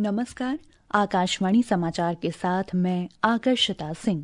नमस्कार। आकाशवाणी समाचार के साथ मैं आकर्षिता सिंह।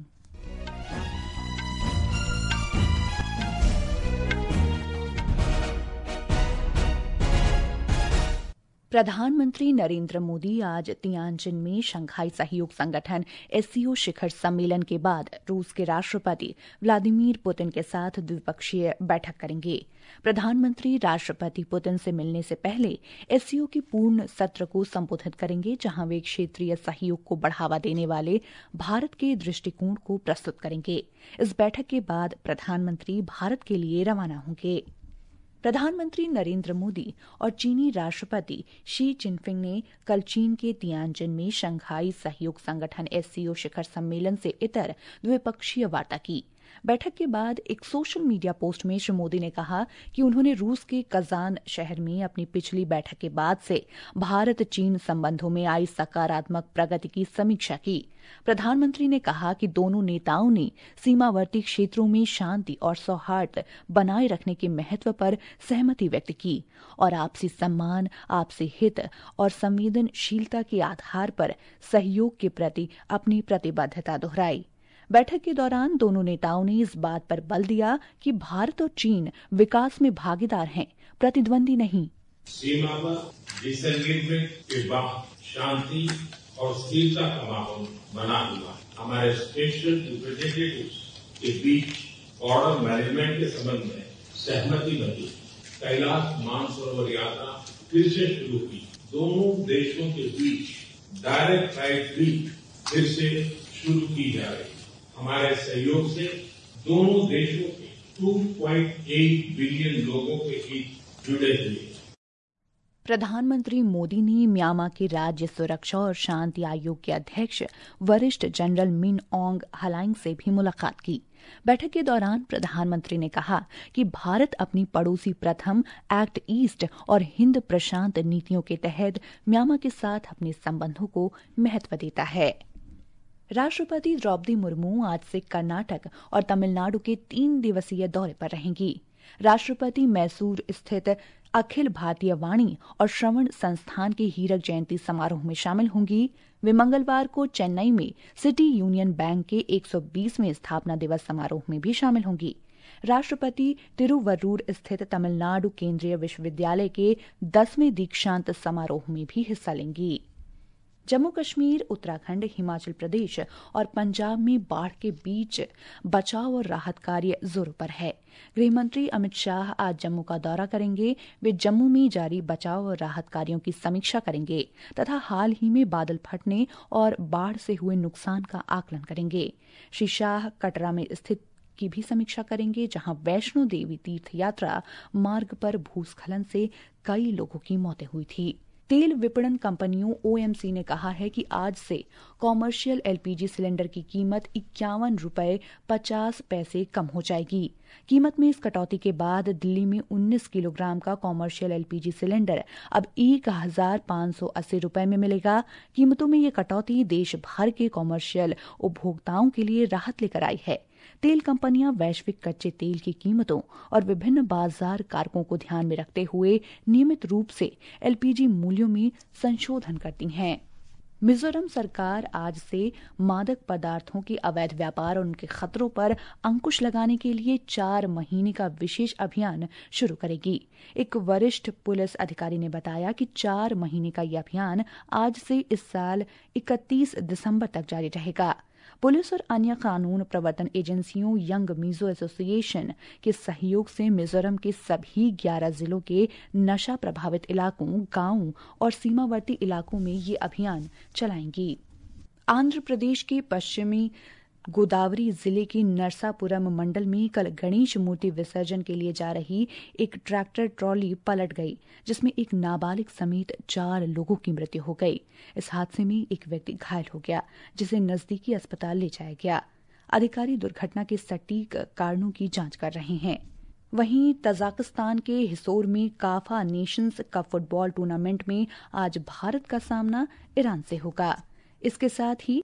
प्रधानमंत्री नरेंद्र मोदी आज तियानजिन में शंघाई सहयोग संगठन एससीओ शिखर सम्मेलन के बाद रूस के राष्ट्रपति व्लादिमीर पुतिन के साथ द्विपक्षीय बैठक करेंगे। प्रधानमंत्री राष्ट्रपति पुतिन से मिलने से पहले एससीओ के पूर्ण सत्र को संबोधित करेंगे, जहां वे क्षेत्रीय सहयोग को बढ़ावा देने वाले भारत के दृष्टिकोण को प्रस्तुत करेंगे। इस बैठक के बाद प्रधानमंत्री भारत के लिए रवाना होंगे। प्रधानमंत्री नरेंद्र मोदी और चीनी राष्ट्रपति शी जिनपिंग ने कल चीन के तियानजिन में शंघाई सहयोग संगठन एससीओ शिखर सम्मेलन से इतर द्विपक्षीय वार्ता की। बैठक के बाद एक सोशल मीडिया पोस्ट में श्री मोदी ने कहा कि उन्होंने रूस के कजान शहर में अपनी पिछली बैठक के बाद से भारत चीन संबंधों में आई सकारात्मक प्रगति की समीक्षा की। प्रधानमंत्री ने कहा कि दोनों नेताओं ने सीमावर्ती क्षेत्रों में शांति और सौहार्द बनाए रखने के महत्व पर सहमति व्यक्त की और आपसी सम्मान, आपसी हित और संवेदनशीलता के आधार पर सहयोग के प्रति अपनी प्रतिबद्धता दोहराई। बैठक के दौरान दोनों नेताओं ने इस बात पर बल दिया कि भारत और चीन विकास में भागीदार हैं, प्रतिद्वंदी नहीं। सीमा पर डिसएग्रीमेंट के बाद शांति और स्थिरता का माहौल बना हुआ। हमारे स्पेशल रिप्रेजेंटेटिव्स के बीच बॉर्डर मैनेजमेंट के संबंध में सहमति बनी। कैलाश मानसरोवर यात्रा फिर से शुरू की। दोनों देशों के बीच डायरेक्ट फ्लाइट भी फिर से शुरू की जा रही। हमारे सहयोग से दोनों देशों के 2.8 बिलियन लोगों के हित जुड़े हुए। प्रधानमंत्री मोदी ने म्यांमार के राज्य सुरक्षा और शांति आयोग के अध्यक्ष वरिष्ठ जनरल मिन ऑन्ग हलाइंग से भी मुलाकात की। बैठक के दौरान प्रधानमंत्री ने कहा कि भारत अपनी पड़ोसी प्रथम, एक्ट ईस्ट और हिंद प्रशांत नीतियों के तहत म्यांमार के साथ अपने संबंधों को महत्व देता है। राष्ट्रपति द्रौपदी मुर्मू आज से कर्नाटक और तमिलनाडु के 3 दिवसीय दौरे पर रहेंगी। राष्ट्रपति मैसूर स्थित अखिल भारतीय वाणी और श्रवण संस्थान के हीरक जयंती समारोह में शामिल होंगी। वे मंगलवार को चेन्नई में सिटी यूनियन बैंक के 120वें स्थापना दिवस समारोह में भी शामिल होंगी। राष्ट्रपति तिरुवरूर स्थित तमिलनाडु केंद्रीय विश्वविद्यालय के 10वें दीक्षांत समारोह में भी हिस्सा लेंगी। जम्मू कश्मीर, उत्तराखंड, हिमाचल प्रदेश और पंजाब में बाढ़ के बीच बचाव और राहत कार्य जोरों पर है। गृहमंत्री अमित शाह आज जम्मू का दौरा करेंगे। वे जम्मू में जारी बचाव और राहत कार्यों की समीक्षा करेंगे तथा हाल ही में बादल फटने और बाढ़ से हुए नुकसान का आकलन करेंगे। श्री शाह कटरा में स्थित की भी समीक्षा करेंगे, जहां वैष्णो देवी तीर्थ यात्रा मार्ग पर भूस्खलन से कई लोगों की मौतें हुई थी। तेल विपणन कंपनियों ओएमसी ने कहा है कि आज से कॉमर्शियल एलपीजी सिलेंडर की कीमत 51 रुपये 50 पैसे कम हो जाएगी। कीमत में इस कटौती के बाद दिल्ली में 19 किलोग्राम का कॉमर्शियल एलपीजी सिलेंडर अब 1580 रुपये में मिलेगा। कीमतों में ये कटौती देश भर के कॉमर्शियल उपभोक्ताओं के लिए राहत लेकर आई है। तेल कंपनियां वैश्विक कच्चे तेल की कीमतों और विभिन्न बाजार कारकों को ध्यान में रखते हुए नियमित रूप से एलपीजी मूल्यों में संशोधन करती हैं। मिजोरम सरकार आज से मादक पदार्थों के अवैध व्यापार और उनके खतरों पर अंकुश लगाने के लिए 4 महीने का विशेष अभियान शुरू करेगी। एक वरिष्ठ पुलिस अधिकारी ने बताया कि 4 महीने का यह अभियान आज से इस साल 31 दिसंबर तक जारी रहेगा। पुलिस और अन्य कानून प्रवर्तन एजेंसियों यंग मिजो एसोसिएशन के सहयोग से मिजोरम के सभी 11 जिलों के नशा प्रभावित इलाकों, गांवों और सीमावर्ती इलाकों में ये अभियान चलाएंगी। आंध्र प्रदेश के पश्चिमी गोदावरी जिले के नरसापुरम मंडल में कल गणेश मूर्ति विसर्जन के लिए जा रही एक ट्रैक्टर ट्रॉली पलट गई, जिसमें एक नाबालिग समेत 4 लोगों की मृत्यु हो गई। इस हादसे में एक व्यक्ति घायल हो गया, जिसे नजदीकी अस्पताल ले जाया गया। अधिकारी दुर्घटना के सटीक कारणों की जांच कर रहे हैं। वहीं तजाकिस्तान के हिसोर में CAFA nations cup football tournament में आज भारत का सामना ईरान से होगा। इसके साथ ही